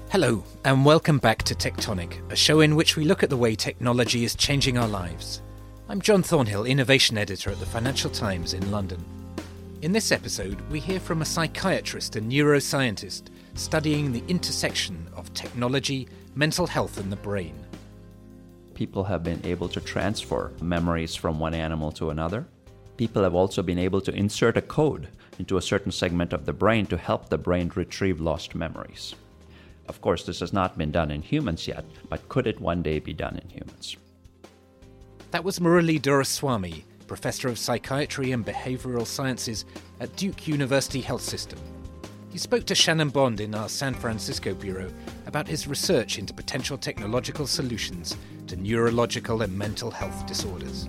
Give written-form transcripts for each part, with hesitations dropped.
Hello, and welcome back to Tectonic, a show in which we look at the way technology is changing our lives. I'm John Thornhill, Innovation Editor at the Financial Times in London. In this episode, we hear from a psychiatrist and neuroscientist studying the intersection of technology, mental health, and the brain. People have been able to transfer memories from one animal to another. People have also been able to insert a code into a certain segment of the brain to help the brain retrieve lost memories. Of course, this has not been done in humans yet, but could it one day be done in humans? That was Murali Doraiswamy, Professor of Psychiatry and Behavioral Sciences at Duke University Health System. He spoke to Shannon Bond in our San Francisco bureau about his research into potential technological solutions to neurological and mental health disorders.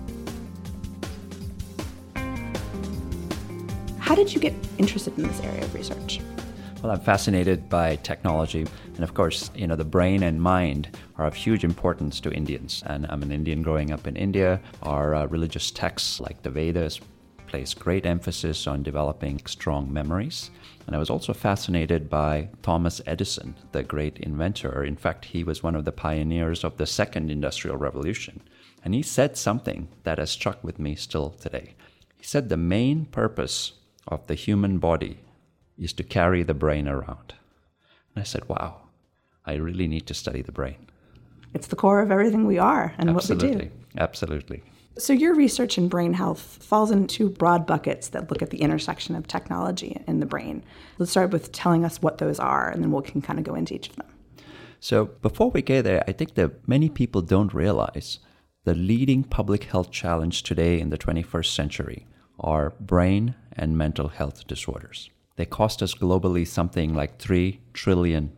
How did you get interested in this area of research? Well, I'm fascinated by technology. And of course, the brain and mind are of huge importance to Indians. And I'm an Indian growing up in India. Our religious texts like the Vedas place great emphasis on developing strong memories. And I was also fascinated by Thomas Edison, the great inventor. In fact, he was one of the pioneers of the second industrial revolution. And he said something that has stuck with me still today. He said the main purpose of the human body is to carry the brain around. And I said, wow, I really need to study the brain. It's the core of everything we are and what we do. Absolutely. So your research in brain health falls into two broad buckets that look at the intersection of technology and the brain. Let's start with telling us what those are, and then we can kind of go into each of them. So before we get there, I think that many people don't realize the leading public health challenge today in the 21st century are brain and mental health disorders. They cost us globally something like $3 trillion.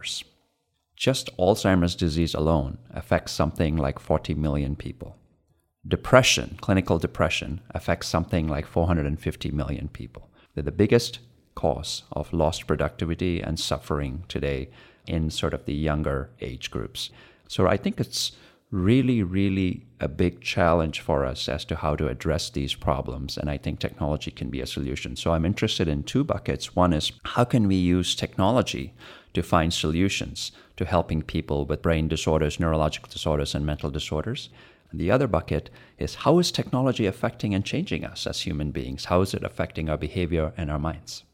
Just Alzheimer's disease alone affects something like 40 million people. Depression, clinical depression, affects something like 450 million people. They're the biggest cause of lost productivity and suffering today in sort of the younger age groups. So I think it's really a big challenge for us as to how to address these problems, and I think technology can be a solution. So I'm interested in two buckets. One is, how can we use technology to find solutions to helping people with brain disorders, neurological disorders, and mental disorders? And the other bucket is, how is technology affecting and changing us as human beings? How is it affecting our behavior and our minds?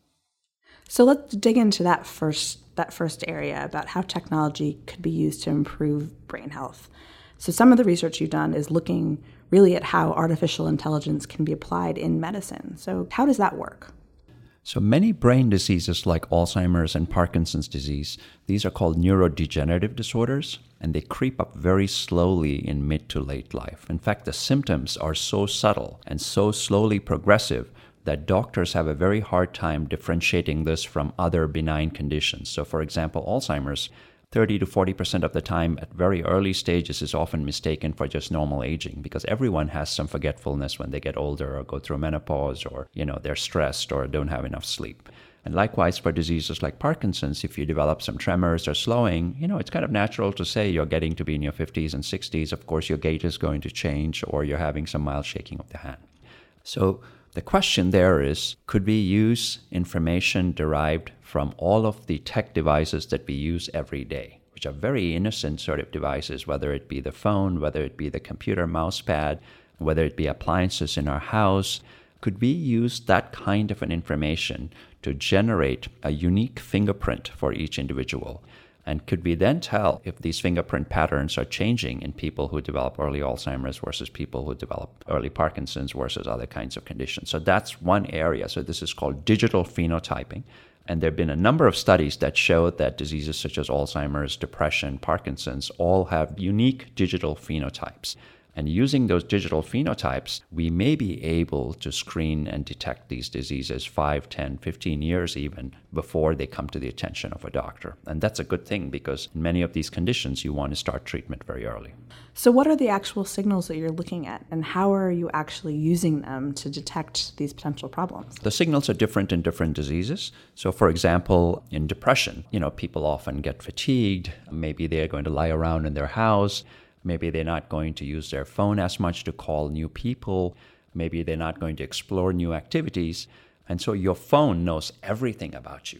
So let's dig into that first area about how technology could be used to improve brain health. So some of the research you've done is looking really at how artificial intelligence can be applied in medicine. So how does that work? So many brain diseases like Alzheimer's and Parkinson's disease, these are called neurodegenerative disorders, and they creep up very slowly in mid to late life. In fact, the symptoms are so subtle and so slowly progressive that doctors have a very hard time differentiating this from other benign conditions. So for example, Alzheimer's, 30 to 40% of the time at very early stages is often mistaken for just normal aging, because everyone has some forgetfulness when they get older or go through menopause, or they're stressed or don't have enough sleep. And likewise for diseases like Parkinson's, if you develop some tremors or slowing, it's kind of natural to say you're getting to be in your 50s and 60s. Of course, your gait is going to change, or you're having some mild shaking of the hand. So the question there is, could we use information derived from all of the tech devices that we use every day, which are very innocent sort of devices, whether it be the phone, whether it be the computer mouse pad, whether it be appliances in our house? Could we use that kind of an information to generate a unique fingerprint for each individual? And could we then tell if these fingerprint patterns are changing in people who develop early Alzheimer's versus people who develop early Parkinson's versus other kinds of conditions? So that's one area. So this is called digital phenotyping. And there have been a number of studies that show that diseases such as Alzheimer's, depression, Parkinson's all have unique digital phenotypes. And using those digital phenotypes, we may be able to screen and detect these diseases 5, 10, 15 years even before they come to the attention of a doctor. And that's a good thing, because in many of these conditions, you want to start treatment very early. So what are the actual signals that you're looking at, and how are you actually using them to detect these potential problems? The signals are different in different diseases. So for example, in depression, people often get fatigued. Maybe they're going to lie around in their house. Maybe they're not going to use their phone as much to call new people. Maybe they're not going to explore new activities. And so your phone knows everything about you.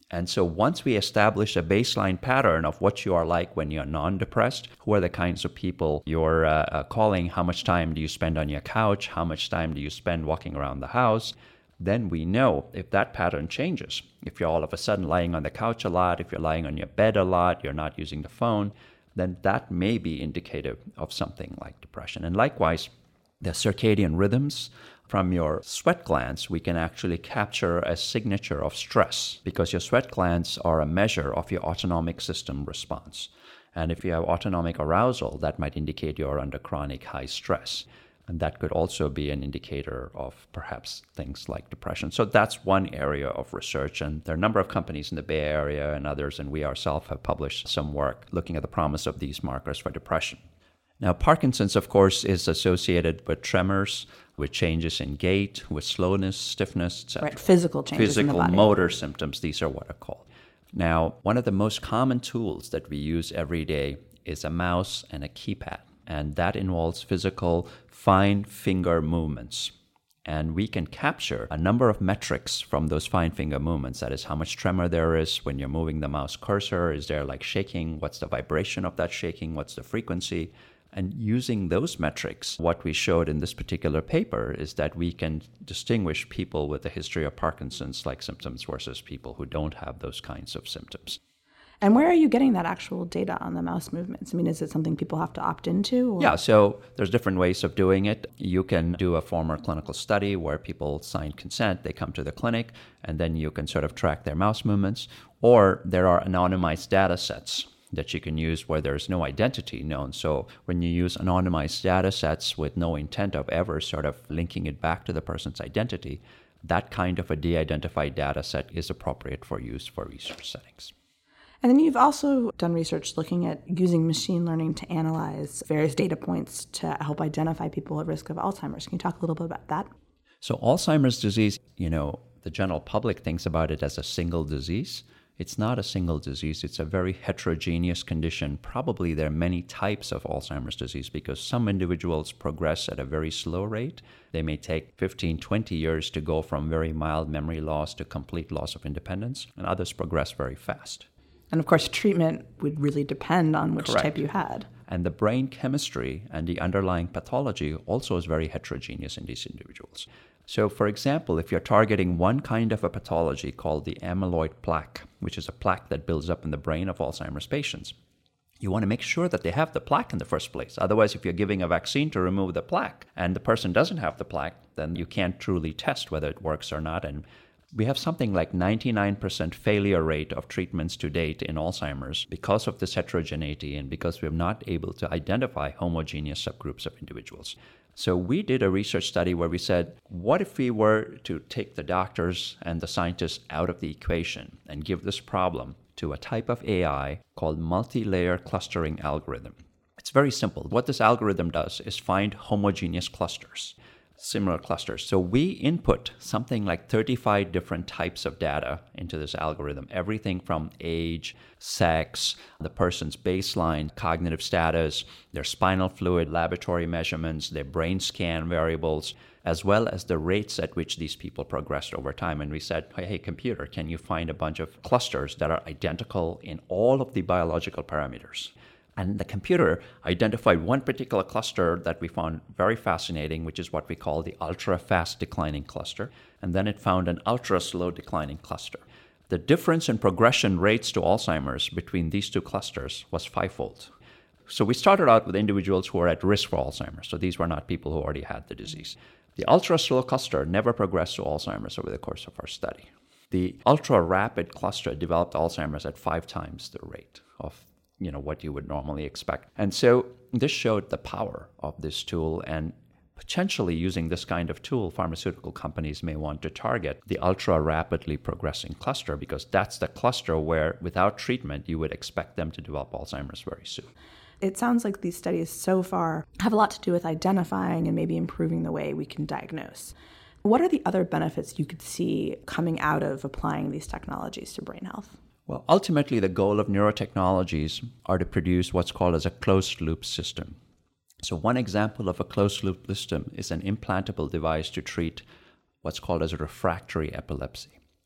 And so once we establish a baseline pattern of what you are like when you're non-depressed, who are the kinds of people you're calling, how much time do you spend on your couch, how much time do you spend walking around the house, then we know if that pattern changes. If you're all of a sudden lying on the couch a lot, if you're lying on your bed a lot, you're not using the phone, then that may be indicative of something like depression. And likewise, the circadian rhythms from your sweat glands, we can actually capture a signature of stress because your sweat glands are a measure of your autonomic system response. And if you have autonomic arousal, that might indicate you're under chronic high stress. And that could also be an indicator of perhaps things like depression. So that's one area of research. And there are a number of companies in the Bay Area and others, and we ourselves have published some work looking at the promise of these markers for depression. Now, Parkinson's, of course, is associated with tremors, with changes in gait, with slowness, stiffness, etc. Right, physical changes in the body. Motor symptoms, these are what are called. Now, one of the most common tools that we use every day is a mouse and a keypad, and that involves physical fine finger movements. And we can capture a number of metrics from those fine finger movements. That is how much tremor there is when you're moving the mouse cursor. Is there like shaking? What's the vibration of that shaking? What's the frequency? And using those metrics, what we showed in this particular paper is that we can distinguish people with a history of Parkinson's-like symptoms versus people who don't have those kinds of symptoms. And where are you getting that actual data on the mouse movements? I mean, is it something people have to opt into? Or? Yeah, so there's different ways of doing it. You can do a formal clinical study where people sign consent, they come to the clinic, and then you can sort of track their mouse movements. Or there are anonymized data sets that you can use where there's no identity known. So when you use anonymized data sets with no intent of ever sort of linking it back to the person's identity, that kind of a de-identified data set is appropriate for use for research settings. And then you've also done research looking at using machine learning to analyze various data points to help identify people at risk of Alzheimer's. Can you talk a little bit about that? So Alzheimer's disease, the general public thinks about it as a single disease. It's not a single disease. It's a very heterogeneous condition. Probably there are many types of Alzheimer's disease because some individuals progress at a very slow rate. They may take 15, 20 years to go from very mild memory loss to complete loss of independence, and others progress very fast. And of course, treatment would really depend on which Correct. type you had. And the brain chemistry and the underlying pathology also is very heterogeneous in these individuals. So, for example, if you're targeting one kind of a pathology called the amyloid plaque, which is a plaque that builds up in the brain of Alzheimer's patients, you want to make sure that they have the plaque in the first place. Otherwise, if you're giving a vaccine to remove the plaque and the person doesn't have the plaque, then you can't truly test whether it works or not. And we have something like 99% failure rate of treatments to date in Alzheimer's because of this heterogeneity and because we're not able to identify homogeneous subgroups of individuals. So we did a research study where we said, what if we were to take the doctors and the scientists out of the equation and give this problem to a type of AI called multi-layer clustering algorithm? It's very simple. What this algorithm does is find homogeneous clusters, similar clusters. So we input something like 35 different types of data into this algorithm, everything from age, sex, the person's baseline cognitive status, their spinal fluid laboratory measurements, their brain scan variables, as well as the rates at which these people progressed over time. And we said, hey, computer, can you find a bunch of clusters that are identical in all of the biological parameters? And the computer identified one particular cluster that we found very fascinating, which is what we call the ultra-fast declining cluster. And then it found an ultra-slow declining cluster. The difference in progression rates to Alzheimer's between these two clusters was fivefold. So we started out with individuals who were at risk for Alzheimer's. So these were not people who already had the disease. The ultra-slow cluster never progressed to Alzheimer's over the course of our study. The ultra-rapid cluster developed Alzheimer's at 5 times the rate of what you would normally expect. And so this showed the power of this tool, and potentially using this kind of tool, pharmaceutical companies may want to target the ultra-rapidly progressing cluster because that's the cluster where, without treatment, you would expect them to develop Alzheimer's very soon. It sounds like these studies so far have a lot to do with identifying and maybe improving the way we can diagnose. What are the other benefits you could see coming out of applying these technologies to brain health? Well, ultimately, the goal of neurotechnologies are to produce what's called as a closed-loop system. So one example of a closed-loop system is an implantable device to treat what's called as refractory epilepsy.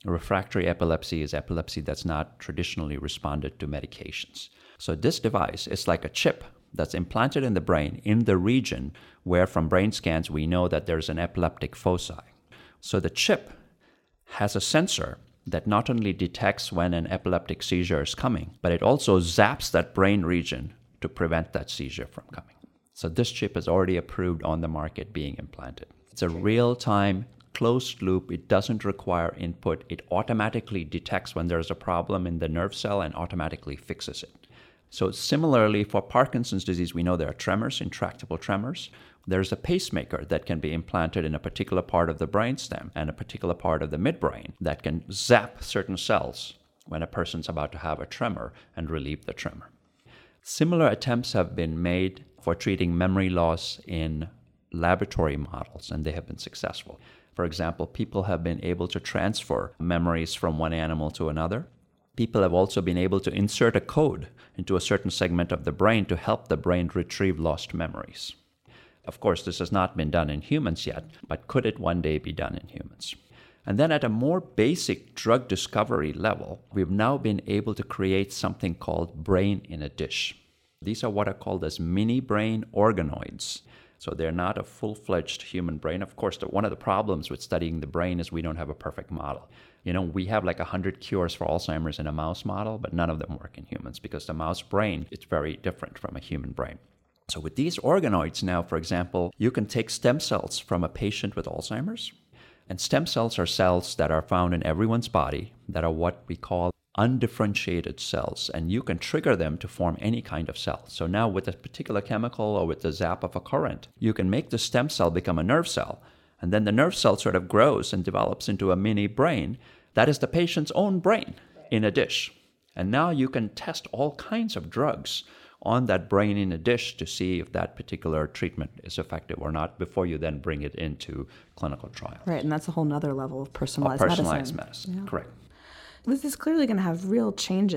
Refractory epilepsy is epilepsy that's not traditionally responded to medications. So this device is like a chip that's implanted in the brain in the region where from brain scans we know that there's an epileptic foci. So the chip has a sensor that not only detects when an epileptic seizure is coming, but it also zaps that brain region to prevent that seizure from coming. So this chip is already approved on the market being implanted. It's a real-time, closed loop. It doesn't require input. It automatically detects when there's a problem in the nerve cell and automatically fixes it. So similarly, for Parkinson's disease, we know there are tremors, intractable tremors. There's a pacemaker that can be implanted in a particular part of the brainstem and a particular part of the midbrain that can zap certain cells when a person's about to have a tremor and relieve the tremor. Similar attempts have been made for treating memory loss in laboratory models, and they have been successful. For example, people have been able to transfer memories from one animal to another. People have also been able to insert a code into a certain segment of the brain to help the brain retrieve lost memories. Of course, this has not been done in humans yet, but could it one day be done in humans? And then at a more basic drug discovery level, we've now been able to create something called brain in a dish. These are what are called as mini brain organoids. So they're not a full-fledged human brain. Of course, one of the problems with studying the brain is we don't have a perfect model. We have like 100 cures for Alzheimer's in a mouse model, but none of them work in humans because the mouse brain is very different from a human brain. So with these organoids now, for example, you can take stem cells from a patient with Alzheimer's, and stem cells are cells that are found in everyone's body that are what we call undifferentiated cells, and you can trigger them to form any kind of cell. So now with a particular chemical or with the zap of a current, you can make the stem cell become a nerve cell, and then the nerve cell sort of grows and develops into a mini brain that is the patient's own brain in a dish. And now you can test all kinds of drugs on that brain in a dish to see if that particular treatment is effective or not before you then bring it into clinical trial. Right, and that's a whole nother level of personalized medicine. Yeah. Correct. This is clearly going to have real changes.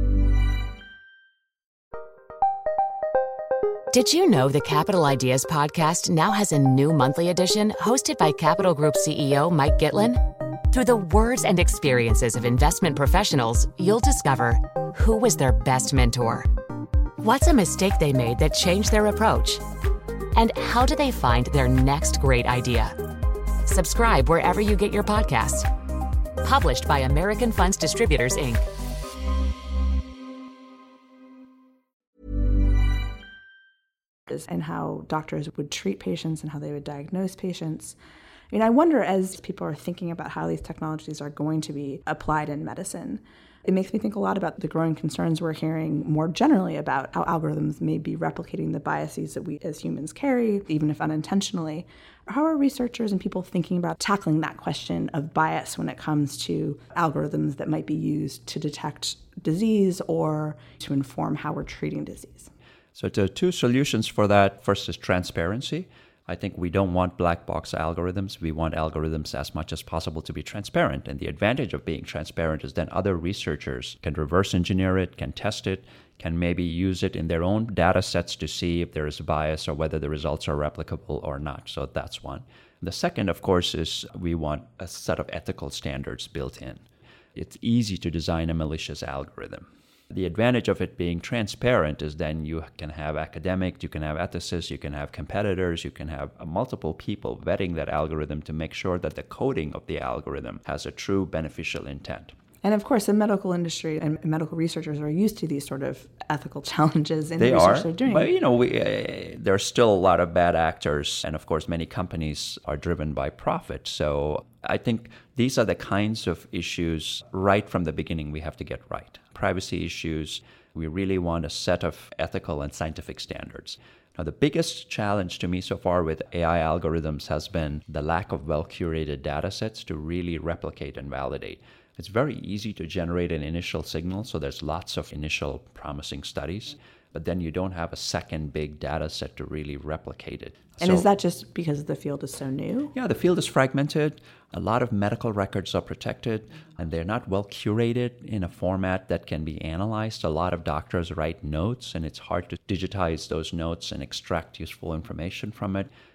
Did you know the Capital Ideas podcast now has a new monthly edition hosted by Capital Group CEO Mike Gitlin? Through the words and experiences of investment professionals, you'll discover who was their best mentor, what's a mistake they made that changed their approach, and how do they find their next great idea. Subscribe wherever you get your podcasts. Published by American Funds Distributors, Inc. And how doctors would treat patients and how they would diagnose patients. I wonder, as people are thinking about how these technologies are going to be applied in medicine, it makes me think a lot about the growing concerns we're hearing more generally about how algorithms may be replicating the biases that we as humans carry, even if unintentionally. How are researchers and people thinking about tackling that question of bias when it comes to algorithms that might be used to detect disease or to inform how we're treating disease? So there are two solutions for that. First is transparency. I think we don't want black box algorithms. We want algorithms as much as possible to be transparent. And the advantage of being transparent is then other researchers can reverse engineer it, can test it, can maybe use it in their own data sets to see if there is bias or whether the results are replicable or not. So that's one. The second, of course, is we want a set of ethical standards built in. It's easy to design a malicious algorithm. The advantage of it being transparent is then you can have academics, you can have ethicists, you can have competitors, you can have multiple people vetting that algorithm to make sure that the coding of the algorithm has a true beneficial intent. And of course, the medical industry and medical researchers are used to these sort of ethical challenges in the research they're doing. But there's still a lot of bad actors, and of course, many companies are driven by profit. So I think these are the kinds of issues right from the beginning we have to get right. Privacy issues, we really want a set of ethical and scientific standards. Now, the biggest challenge to me so far with AI algorithms has been the lack of well-curated data sets to really replicate and validate. It's very easy to generate an initial signal, so there's lots of initial promising studies, but then you don't have a second big data set to really replicate it. And is that just because the field is so new? Yeah, the field is fragmented. A lot of medical records are protected, and they're not well curated in a format that can be analyzed. A lot of doctors write notes, and it's hard to digitize those notes and extract useful information from it.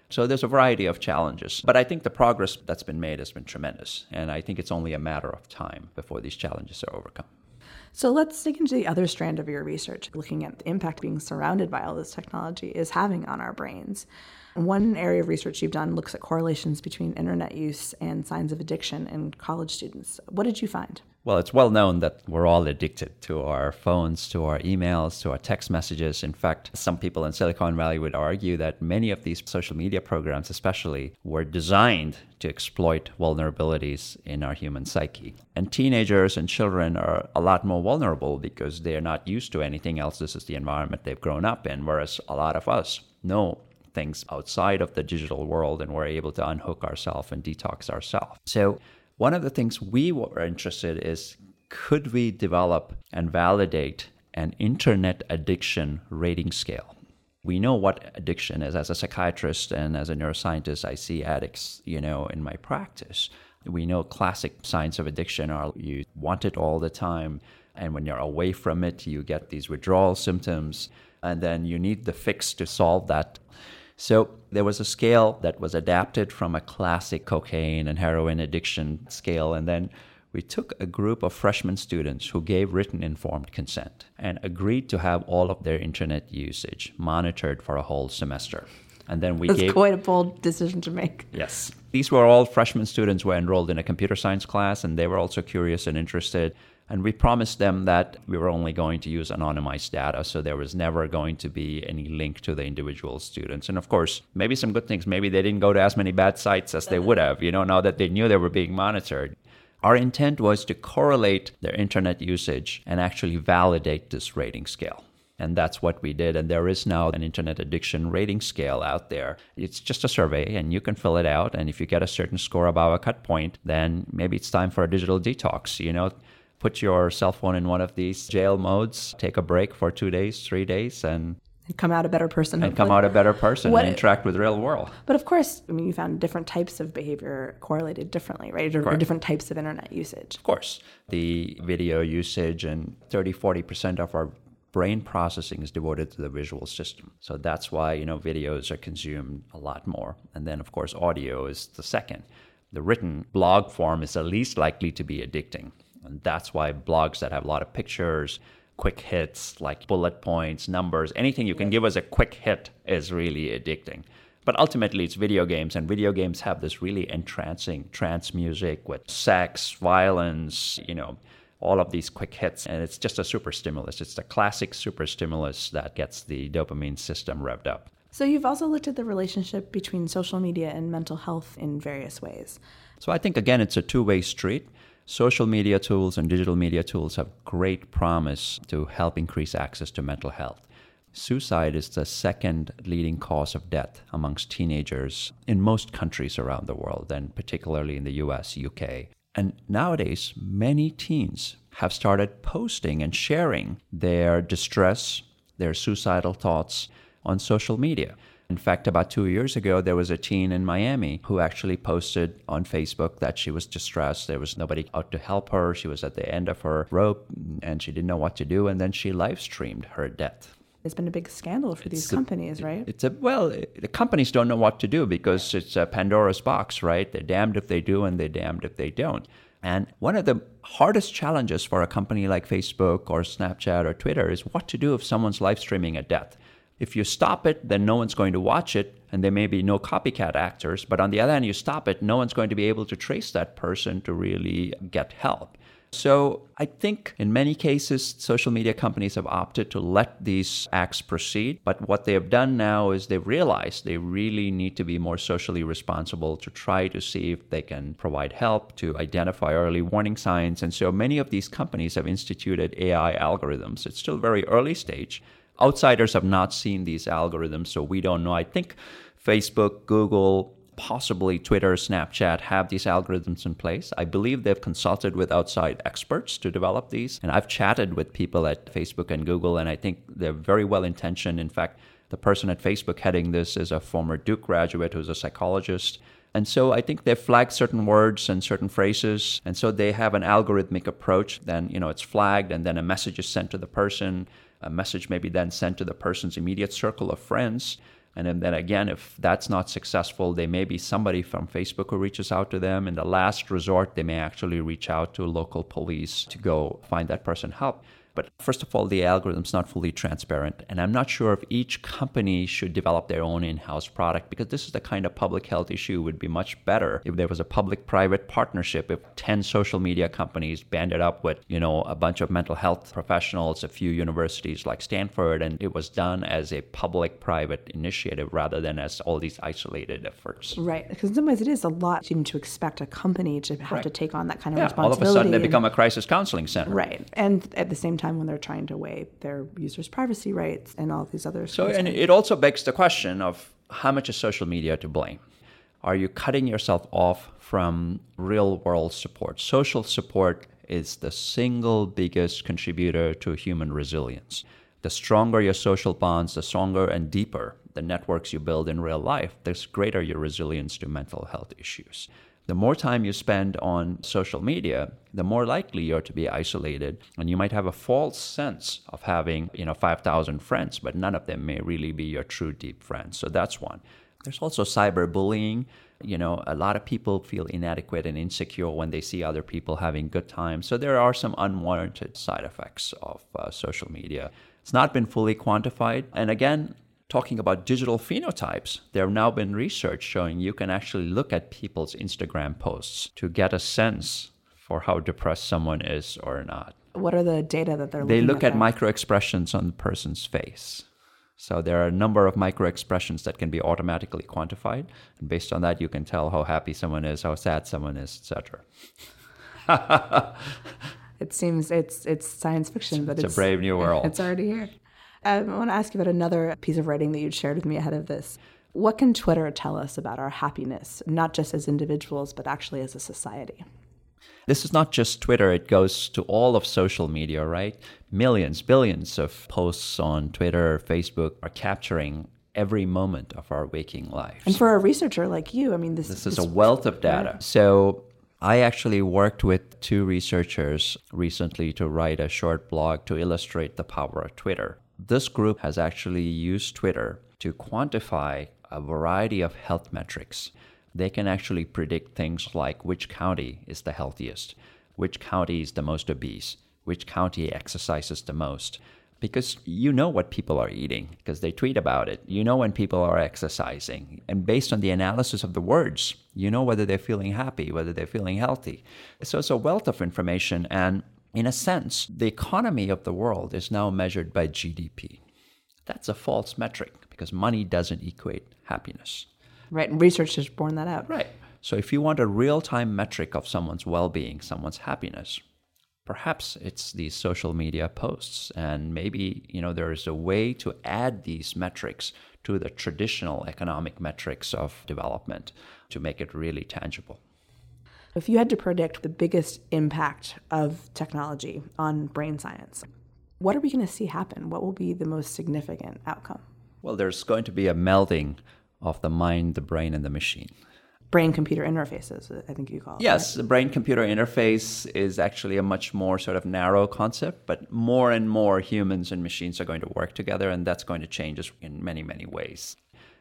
So there's a variety of challenges. But I think the progress that's been made has been tremendous. And I think it's only a matter of time before these challenges are overcome. So let's dig into the other strand of your research, looking at the impact being surrounded by all this technology is having on our brains. One area of research you've done looks at correlations between internet use and signs of addiction in college students. What did you find? Well, it's well known that we're all addicted to our phones, to our emails, to our text messages. In fact, some people in Silicon Valley would argue that many of these social media programs especially were designed to exploit vulnerabilities in our human psyche. And teenagers and children are a lot more vulnerable because they're not used to anything else. This is the environment they've grown up in, whereas a lot of us know things outside of the digital world and we're able to unhook ourselves and detox ourselves. So one of the things we were interested in is, could we develop and validate an internet addiction rating scale? We know what addiction is. As a psychiatrist and as a neuroscientist, I see addicts, in my practice. We know classic signs of addiction are you want it all the time, and when you're away from it, you get these withdrawal symptoms, and then you need the fix to solve that. So there was a scale that was adapted from a classic cocaine and heroin addiction scale. And then we took a group of freshman students who gave written informed consent and agreed to have all of their internet usage monitored for a whole semester. And then That's quite a bold decision to make. Yes. These were all freshman students who were enrolled in a computer science class, and they were also curious and interested. And we promised them that we were only going to use anonymized data, so there was never going to be any link to the individual students. And of course, maybe some good things. Maybe they didn't go to as many bad sites as they would have, now that they knew they were being monitored. Our intent was to correlate their internet usage and actually validate this rating scale. And that's what we did. And there is now an internet addiction rating scale out there. It's just a survey, and you can fill it out. And if you get a certain score above a cut point, then maybe it's time for a digital detox, Put your cell phone in one of these jail modes, take a break for 2 days, 3 days, and come out a better person. And come out a better person and interact with the real world. But of course, you found different types of behavior correlated differently, right? Or different types of internet usage. Of course. The video usage, and 30-40% of our brain processing is devoted to the visual system. So that's why, videos are consumed a lot more. And then, of course, audio is the second. The written blog form is the least likely to be addicting. And that's why blogs that have a lot of pictures, quick hits like bullet points, numbers, anything you can give us a quick hit is really addicting. But ultimately, it's video games, and video games have this really entrancing trance music with sex, violence, all of these quick hits. And it's just a super stimulus. It's the classic super stimulus that gets the dopamine system revved up. So you've also looked at the relationship between social media and mental health in various ways. So I think, again, it's a two-way street. Social media tools and digital media tools have great promise to help increase access to mental health. Suicide is the second leading cause of death amongst teenagers in most countries around the world, and particularly in the US, UK. And nowadays, many teens have started posting and sharing their distress, their suicidal thoughts on social media. In fact, about 2 years ago, there was a teen in Miami who actually posted on Facebook that she was distressed. There was nobody out to help her. She was at the end of her rope, and she didn't know what to do. And then she live streamed her death. It's been a big scandal for these companies, right? The companies don't know what to do because it's a Pandora's box, right? They're damned if they do and they're damned if they don't. And one of the hardest challenges for a company like Facebook or Snapchat or Twitter is what to do if someone's live streaming a death. If you stop it, then no one's going to watch it, and there may be no copycat actors. But on the other hand, you stop it, no one's going to be able to trace that person to really get help. So I think in many cases, social media companies have opted to let these acts proceed. But what they have done now is they've realized they really need to be more socially responsible to try to see if they can provide help to identify early warning signs. And so many of these companies have instituted AI algorithms. It's still very early stage. Outsiders have not seen these algorithms, so we don't know. I think Facebook, Google, possibly Twitter, Snapchat have these algorithms in place. I believe they've consulted with outside experts to develop these. And I've chatted with people at Facebook and Google, and I think they're very well intentioned. In fact, the person at Facebook heading this is a former Duke graduate who's a psychologist. And so I think they've flagged certain words and certain phrases. And so they have an algorithmic approach. Then, it's flagged, and then a message is sent to the person. A message may be then sent to the person's immediate circle of friends. And then again, if that's not successful, there may be somebody from Facebook who reaches out to them. In the last resort, they may actually reach out to local police to go find that person help. But first of all, the algorithm's not fully transparent. And I'm not sure if each company should develop their own in-house product, because this is the kind of public health issue. It would be much better if there was a public-private partnership, if 10 social media companies banded up with, a bunch of mental health professionals, a few universities like Stanford, and it was done as a public-private initiative rather than as all these isolated efforts. Right. Because in some ways it is a lot even to expect a company to have to take on that kind of responsibility. All of a sudden they become a crisis counseling center. Right. And at the same time, when they're trying to weigh their users' privacy rights and all of these other And it also begs the question of how much is social media to blame? Are you cutting yourself off from real-world support? Social support is the single biggest contributor to human resilience. The stronger your social bonds, the stronger and deeper the networks you build in real life, the greater your resilience to mental health issues. The more time you spend on social media, the more likely you're to be isolated. And you might have a false sense of having, 5,000 friends, but none of them may really be your true deep friends. So that's one. There's also cyberbullying. A lot of people feel inadequate and insecure when they see other people having good times. So there are some unwarranted side effects of social media. It's not been fully quantified. And again, talking about digital phenotypes, there have now been research showing you can actually look at people's Instagram posts to get a sense for how depressed someone is or not. What are the data that they're looking at? They look at microexpressions on the person's face. So there are a number of microexpressions that can be automatically quantified. And based on that, you can tell how happy someone is, how sad someone is, etc. It seems it's science fiction, but it's a brave new world. It's already here. I want to ask you about another piece of writing that you'd shared with me ahead of this. What can Twitter tell us about our happiness, not just as individuals, but actually as a society? This is not just Twitter. It goes to all of social media, right? Millions, billions of posts on Twitter, Facebook are capturing every moment of our waking lives. And for a researcher like you, this is a wealth of data. Right. So I actually worked with 2 researchers recently to write a short blog to illustrate the power of Twitter. This group has actually used Twitter to quantify a variety of health metrics. They can actually predict things like which county is the healthiest, which county is the most obese, which county exercises the most. Because you know what people are eating, because they tweet about it. You know when people are exercising. And based on the analysis of the words, you know whether they're feeling happy, whether they're feeling healthy. So it's a wealth of information. And in a sense, the economy of the world is now measured by GDP. That's a false metric because money doesn't equate happiness. Right, and research has borne that out. Right. So if you want a real-time metric of someone's well-being, someone's happiness, perhaps it's these social media posts. And maybe, there is a way to add these metrics to the traditional economic metrics of development to make it really tangible. If you had to predict the biggest impact of technology on brain science, what are we going to see happen? What will be the most significant outcome? Well, there's going to be a melding of the mind, the brain, and the machine. Brain-computer interfaces, I think you call it. Yes, the brain-computer interface is actually a much more sort of narrow concept, but more and more humans and machines are going to work together, and that's going to change us in many, many ways.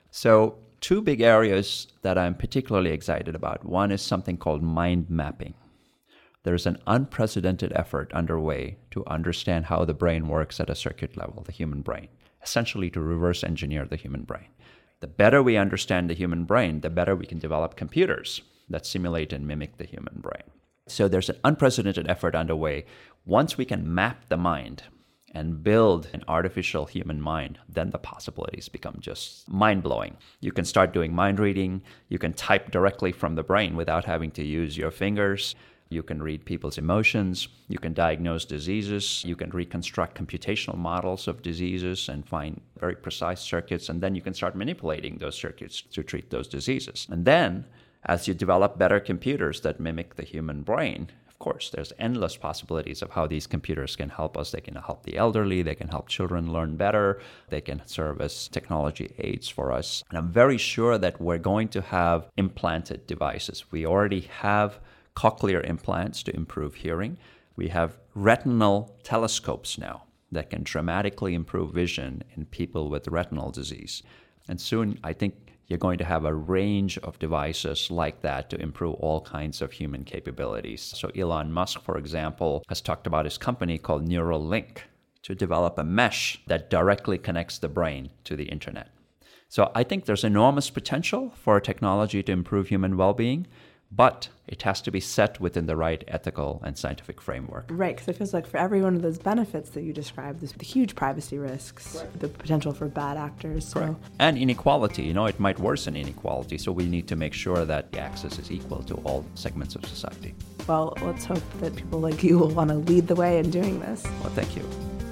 So 2 big areas that I'm particularly excited about. One is something called mind mapping. There's an unprecedented effort underway to understand how the brain works at a circuit level, the human brain, essentially to reverse engineer the human brain. The better we understand the human brain, the better we can develop computers that simulate and mimic the human brain. So there's an unprecedented effort underway. Once we can map the mind and build an artificial human mind, then the possibilities become just mind-blowing. You can start doing mind reading. You can type directly from the brain without having to use your fingers. You can read people's emotions. You can diagnose diseases. You can reconstruct computational models of diseases and find very precise circuits. And then you can start manipulating those circuits to treat those diseases. And then, as you develop better computers that mimic the human brain, of course, there's endless possibilities of how these computers can help us. They can help the elderly. They can help children learn better. They can serve as technology aids for us. And I'm very sure that we're going to have implanted devices. We already have cochlear implants to improve hearing. We have retinal telescopes now that can dramatically improve vision in people with retinal disease. And soon, I think you're going to have a range of devices like that to improve all kinds of human capabilities. So Elon Musk, for example, has talked about his company called Neuralink to develop a mesh that directly connects the brain to the internet. So I think there's enormous potential for technology to improve human well-being, but it has to be set within the right ethical and scientific framework. Right, because it feels like for every one of those benefits that you described, there's the huge privacy risks, right, the potential for bad actors. Correct. So. And inequality, it might worsen inequality, so we need to make sure that the access is equal to all segments of society. Well, let's hope that people like you will want to lead the way in doing this. Well, thank you.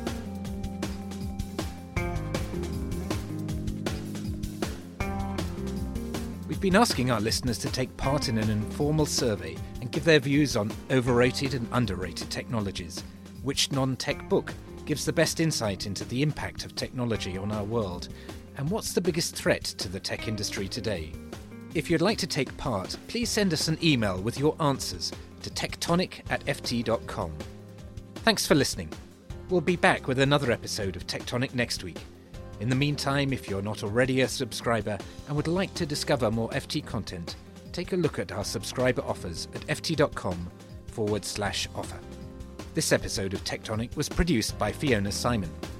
We've been asking our listeners to take part in an informal survey and give their views on overrated and underrated technologies. Which non-tech book gives the best insight into the impact of technology on our world? And what's the biggest threat to the tech industry today? If you'd like to take part, please send us an email with your answers to tectonic@ft.com. Thanks for listening. We'll be back with another episode of Tectonic next week. In the meantime, if you're not already a subscriber and would like to discover more FT content, take a look at our subscriber offers at ft.com/offer. This episode of Tectonic was produced by Fiona Simon.